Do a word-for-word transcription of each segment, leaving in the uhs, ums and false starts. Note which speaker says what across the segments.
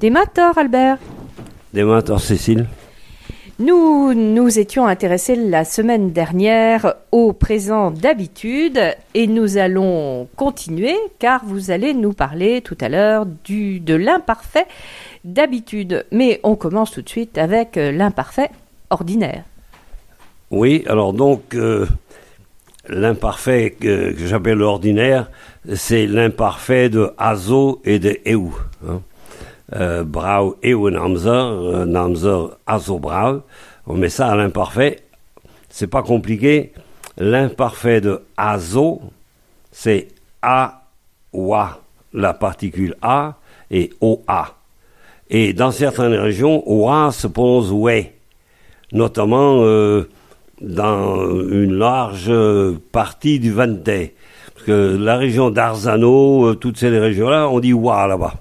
Speaker 1: Démator, Albert.
Speaker 2: Démator, Cécile.
Speaker 1: Nous nous étions intéressés la semaine dernière au présent d'habitude et nous allons continuer car vous allez nous parler tout à l'heure du, de l'imparfait d'habitude. Mais on commence tout de suite avec l'imparfait ordinaire.
Speaker 2: Oui, alors donc euh, l'imparfait que, que j'appelle l'ordinaire, c'est l'imparfait de azo et de eu. Hein. Euh, brau eu namzer, namzer azo brau. On met ça à l'imparfait. C'est pas compliqué. L'imparfait de azo, c'est a, wa, la particule a, et oa. Et dans certaines régions, oa se prononce ouais, notamment euh, dans une large partie du Vendée. Parce que la région d'Arzano, euh, toutes ces régions-là, on dit wa là-bas.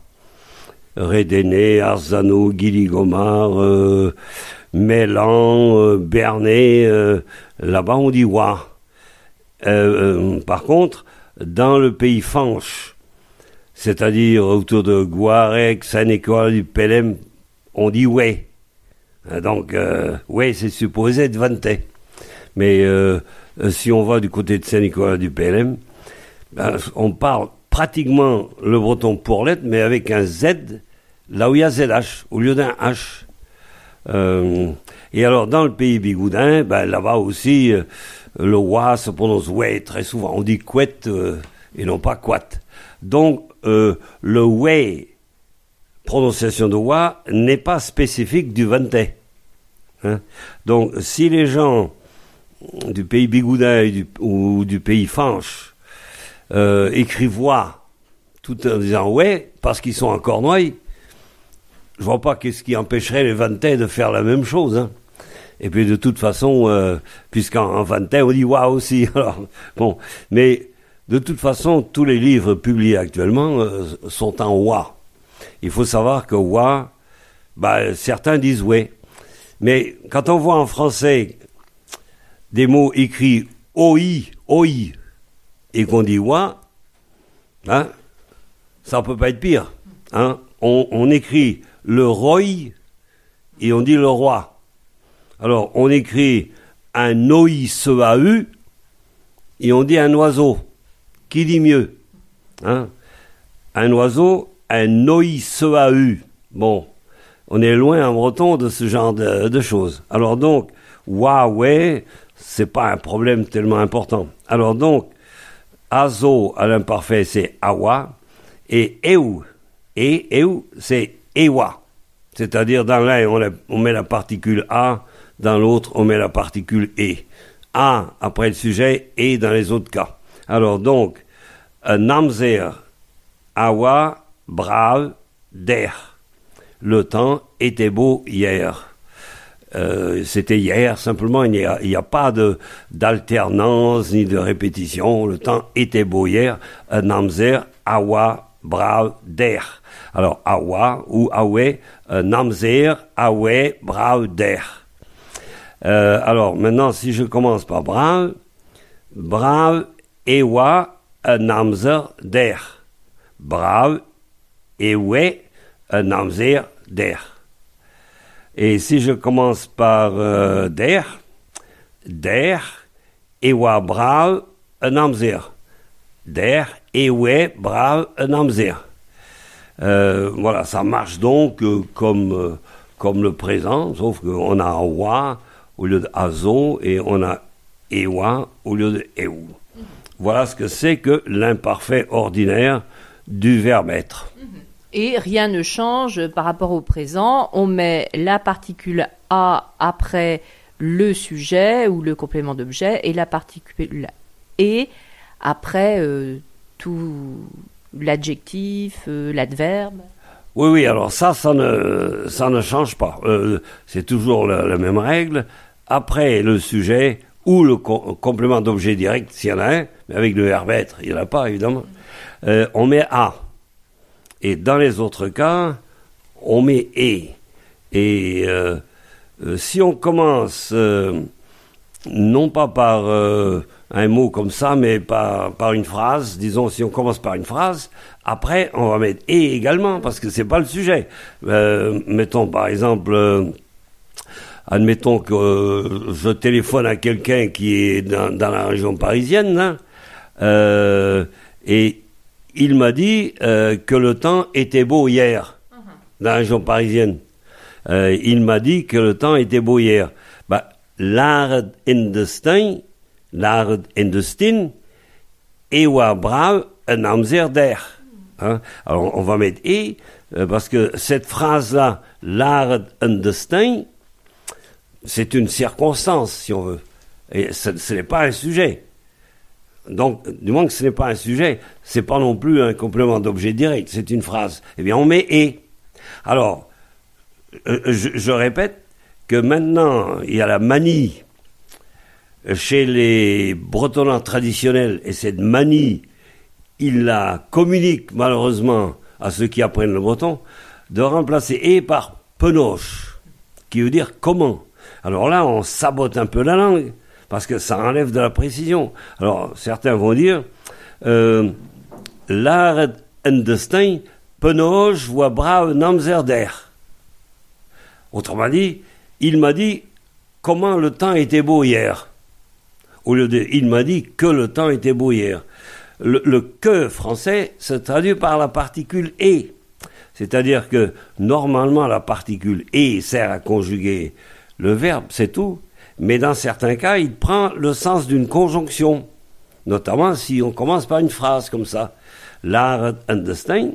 Speaker 2: Rédéné, Arzano, Guiligomar, euh, Mélan, euh, Bernay, euh, là-bas on dit wa. Euh, euh, par contre, dans le pays Fanche, c'est-à-dire autour de Guarec, Saint-Nicolas du Pelem, on dit ouais. Donc, euh, ouais, c'est supposé être Vendée. Mais euh, si on va du côté de Saint-Nicolas du Pelem, ben, on parle pratiquement le breton pour l'être, mais avec un Z, là où il y a Z H, au lieu d'un H. Euh, et alors, dans le pays bigoudin, ben, là-bas aussi, euh, le wa se prononce ouais très souvent. On dit couette euh, et non pas quat. Donc, euh, le ouais, prononciation de wa, n'est pas spécifique du Vendée. Hein? Donc, si les gens du pays bigoudin du, ou du pays Fanche Euh, écrivent wa tout en disant ouais parce qu'ils sont en Cornouailles, je vois pas qu'est-ce qui empêcherait les Vendais de faire la même chose, hein. Et puis de toute façon euh, puisqu'en en Vendée on dit wa aussi. Alors bon, mais de toute façon tous les livres publiés actuellement euh, sont en wa. Il faut savoir que wa, bah, certains disent ouais, mais quand on voit en français des mots écrits oi oi et qu'on dit wa, hein, ça peut pas être pire. Hein. On, on écrit le roi et on dit le roi. Alors, on écrit un O I C A U et on dit un oiseau. Qui dit mieux? Hein. Un oiseau, un O I C A U. Bon, on est loin en breton de ce genre de, de choses. Alors donc, wa, ouais, c'est pas un problème tellement important. Alors donc, azo à l'imparfait c'est awa et eu et eu c'est ewa, c'est-à-dire dans l'un on, la, on met la particule a, dans l'autre on met la particule e, a après le sujet et dans les autres cas. Alors donc namzer awa brave der, le temps était beau hier. Euh, c'était hier, simplement, il n'y a, il n'y a pas de, d'alternance ni de répétition. Le temps était beau hier. Euh, namzer, awa, brave, der. Alors, awa ou awe, euh, namzer, awe, brave, der. Euh, alors, maintenant, si je commence par brave, brave, ewa, euh, namzer, der. Brave, ewe, euh, namzer, der. Et si je commence par euh, der, der, ewa brav, un amzer. Der, ewe brav, un amzer. Euh, voilà, ça marche donc euh, comme, euh, comme le présent, sauf qu'on a wa au lieu de azo et on a ewa au lieu de eu. Voilà ce que c'est que l'imparfait ordinaire du verbe être.
Speaker 1: Et rien ne change par rapport au présent. On met la particule a après le sujet ou le complément d'objet et la particule et après euh, tout l'adjectif, euh, l'adverbe.
Speaker 2: Oui, oui, alors ça, ça ne, ça ne change pas. Euh, c'est toujours la, la même règle. Après le sujet ou le co- complément d'objet direct, s'il y en a un, mais avec le verbe être, il n'y en a pas, évidemment, euh, on met a. Et dans les autres cas, on met « et ». Et euh, euh, si on commence, euh, non pas par euh, un mot comme ça, mais par, par une phrase, disons, si on commence par une phrase, Après, on va mettre et également, parce que c'est pas le sujet. Euh, mettons, par exemple, euh, admettons que euh, je téléphone à quelqu'un qui est dans, dans la région parisienne, hein, euh, et il m'a dit euh, que le temps était beau hier, uh-huh. dans la région parisienne. Euh, il m'a dit que le temps était beau hier. Bah, l'art in de Stein, l'art in de Stin, et wa brav, un amzer d'air. Hein? Alors, on va mettre « et euh, », parce que cette phrase-là, « l'art understand », c'est une circonstance, si on veut. Et ce, ce n'est pas un sujet. Donc, du moins que ce n'est pas un sujet, c'est pas non plus un complément d'objet direct, c'est une phrase. Eh bien, on met « et ». Alors, euh, je, je répète que maintenant, il y a la manie chez les bretonnants traditionnels, et cette manie, il la communique malheureusement à ceux qui apprennent le breton, de remplacer « et » par « penoche », qui veut dire « comment ». Alors là, on sabote un peu la langue, parce que ça enlève de la précision. Alors, certains vont dire euh, « l'art understand, penoche voit brave namzerder ». Autrement dit, il m'a dit « comment le temps était beau hier ». Au lieu de « il m'a dit que le temps était beau hier ». Le, le « que » français se traduit par la particule « et ». C'est-à-dire que, normalement, la particule « et » sert à conjuguer le verbe, c'est tout. Mais dans certains cas, il prend le sens d'une conjonction. Notamment si on commence par une phrase comme ça. « L'art understand,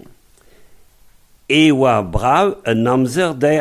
Speaker 2: et wa brav un amzer der ».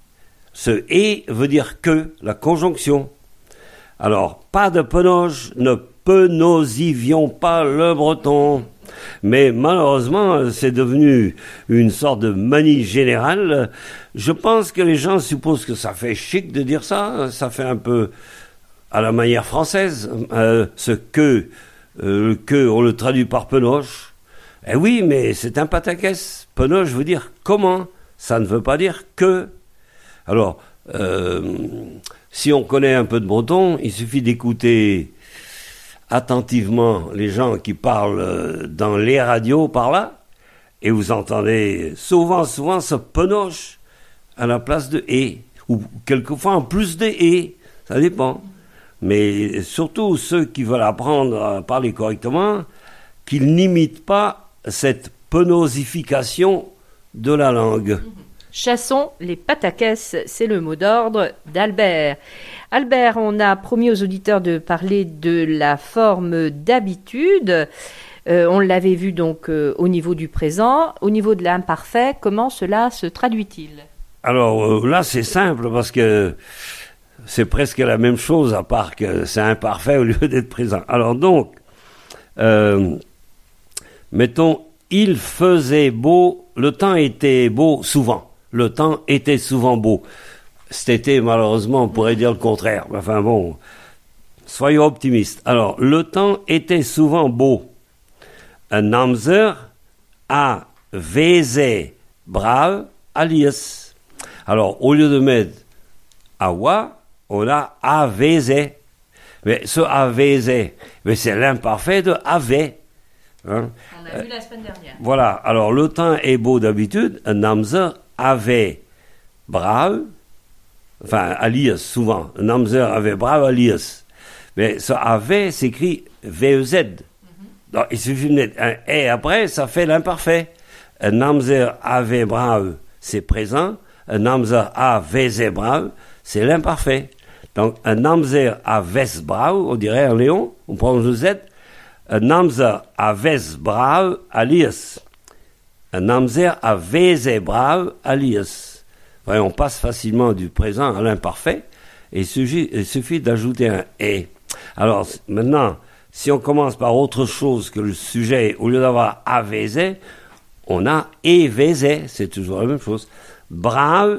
Speaker 2: Ce « et » veut dire « que », la conjonction. Alors, pas de penoche, ne penosivions pas le breton. Mais malheureusement, c'est devenu une sorte de manie générale. Je pense que les gens supposent que ça fait chic de dire ça. Ça fait un peu à la manière française. Euh, ce que, euh, le que, on le traduit par penoche. Eh oui, mais c'est un pataquès. Penoche veut dire comment. Ça ne veut pas dire que. Alors, euh, si on connaît un peu de breton, il suffit d'écouter attentivement les gens qui parlent dans les radios par là, et vous entendez souvent, souvent ce penoche à la place de « et », ou quelquefois en plus de « et », ça dépend. Mais surtout ceux qui veulent apprendre à parler correctement, qu'ils n'imitent pas cette penosification de la langue.
Speaker 1: Chassons les pataquès, c'est le mot d'ordre d'Albert. Albert, on a promis aux auditeurs de parler de la forme d'habitude. Euh, on l'avait vu donc euh, au niveau du présent. Au niveau de l'imparfait, comment cela se traduit-il ?
Speaker 2: Alors euh, là, c'est simple parce que c'est presque la même chose, à part que c'est imparfait au lieu d'être présent. Alors donc, euh, mettons, il faisait beau, le temps était beau souvent. Le temps était souvent beau. Cet été, malheureusement, on pourrait dire le contraire. Enfin bon, soyons optimistes. Alors, le temps était souvent beau. Un amzer a veze brave alias. Alors, au lieu de mettre awa, on a aveze. Mais ce aveze, mais c'est l'imparfait de avait. Hein?
Speaker 1: On a vu la semaine dernière.
Speaker 2: Voilà. Alors, le temps est beau d'habitude. Un amzer avait brave. Enfin, alias, souvent. Un amzer avait brave alias. Mais ce avait s'écrit V E Z. Mm-hmm. Donc, il suffit de mettre un et après, ça fait l'imparfait. Un amzer avait brave, c'est présent. Un amzer a veze brave, c'est l'imparfait. Donc, un amzer a ves brave, on dirait un léon, on prend le Z. Un amzer a ves brave alias. Un amzer a veze brave alias. Ouais, on passe facilement du présent à l'imparfait et il suffit, il suffit d'ajouter un « et ». Alors maintenant, si on commence par autre chose que le sujet, au lieu d'avoir « avese », on a « et vese », c'est toujours la même chose. Brave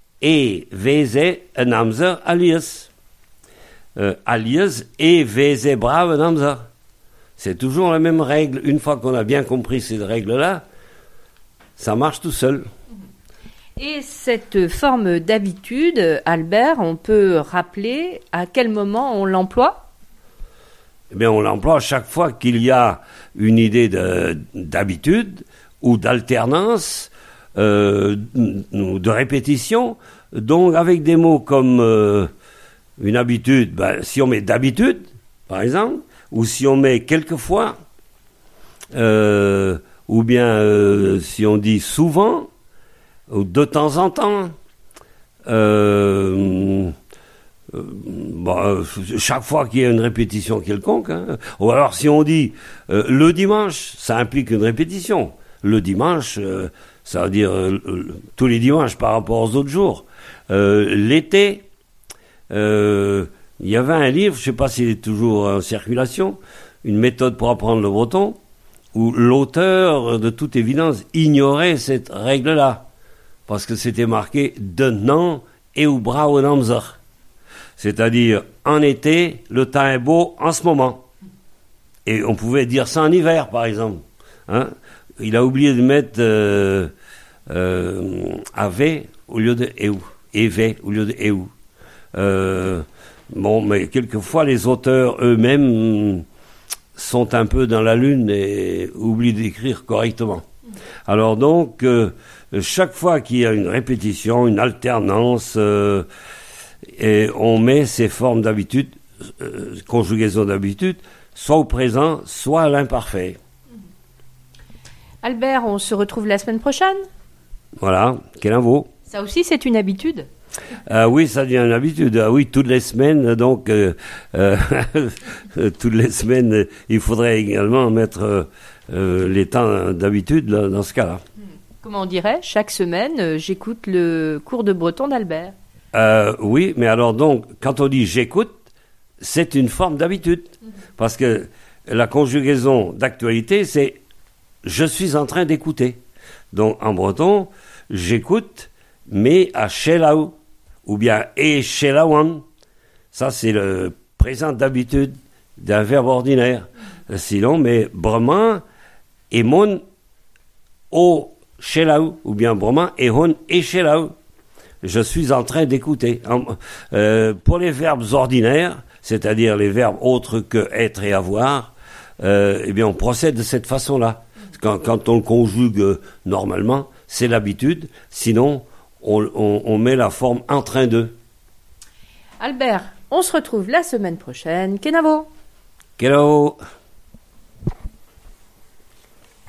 Speaker 2: et vese, un amzer alias. Euh, alias et vese brave, un amzer. C'est toujours la même règle. Une fois qu'on a bien compris ces règles-là, ça marche tout seul.
Speaker 1: Et cette forme d'habitude, Albert, on peut rappeler à quel moment on l'emploie ?
Speaker 2: eh bien, on l'emploie chaque fois qu'il y a une idée de, d'habitude ou d'alternance, euh, de répétition. Donc, avec des mots comme euh, une habitude, ben, si on met d'habitude, par exemple, ou si on met quelquefois, euh, ou bien euh, si on dit souvent, ou de temps en temps, euh, euh, bon, chaque fois qu'il y a une répétition quelconque, hein, ou alors si on dit euh, le dimanche, ça implique une répétition. Le dimanche, euh, ça veut dire euh, tous les dimanches par rapport aux autres jours. Euh, l'été, euh, il y avait un livre, je ne sais pas s'il est toujours en circulation, une méthode pour apprendre le breton, où l'auteur, de toute évidence, ignorait cette règle-là, parce que c'était marqué « de nan et ou bra ou namzer ». C'est-à-dire, en été, le temps est beau en ce moment. Et on pouvait dire ça en hiver, par exemple. Hein? Il a oublié de mettre euh, euh, ave au lieu de eu, eve au lieu de eu. Euh, bon, mais quelquefois, les auteurs eux-mêmes sont un peu dans la lune et oublient d'écrire correctement. Alors donc, euh, chaque fois qu'il y a une répétition, une alternance, euh, et on met ces formes d'habitude, euh, conjugaison d'habitude, soit au présent, soit à l'imparfait.
Speaker 1: Albert, on se retrouve la semaine prochaine.
Speaker 2: Voilà, quel info.
Speaker 1: Ça aussi, c'est une habitude.
Speaker 2: Euh, oui, ça devient une habitude. Ah, oui, toutes les semaines, donc, euh, euh, toutes les semaines, il faudrait également mettre euh, les temps d'habitude là, dans ce cas-là.
Speaker 1: Comment on dirait, chaque semaine, euh, j'écoute le cours de breton d'Albert.
Speaker 2: Euh, oui, mais alors donc, quand on dit j'écoute, c'est une forme d'habitude. Mmh. Parce que la conjugaison d'actualité, c'est je suis en train d'écouter. Donc, en breton, j'écoute, mais à Shelau, ou bien et Shelauan. Ça, c'est le présent d'habitude d'un verbe ordinaire. Mmh. Sinon, mais vraiment, et mon au Shelau, ou bien vraiment, et hon et Shelau. Je suis en train d'écouter. Euh, pour les verbes ordinaires, c'est-à-dire les verbes autres que être et avoir, euh, eh bien, on procède de cette façon-là. Quand, quand on le conjugue euh, normalement, c'est l'habitude. Sinon, on, on, on met la forme en train de.
Speaker 1: Albert, on se retrouve la semaine prochaine. Kenavo.
Speaker 2: Kenavo.